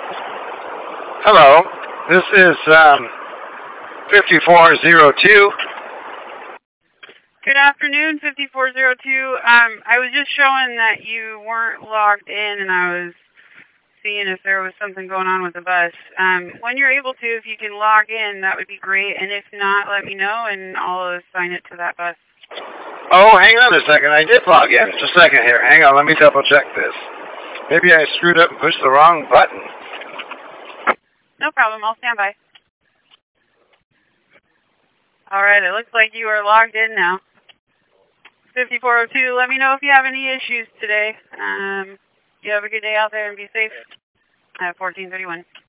Hello, this is 5402. Good afternoon, 5402. I was just showing that you weren't logged in, and I was seeing if there was something going on with the bus. When you're able to, if you can log in, that would be great. And if not, let me know, and I'll assign it to that bus. Oh, hang on a second. I did log in. Just a second here. Hang on. Let me double check this. Maybe I screwed up and pushed the wrong button. No problem. I'll stand by. All right. It looks like you are logged in now. 5402, let me know if you have any issues today. You have a good day out there and be safe. 1431.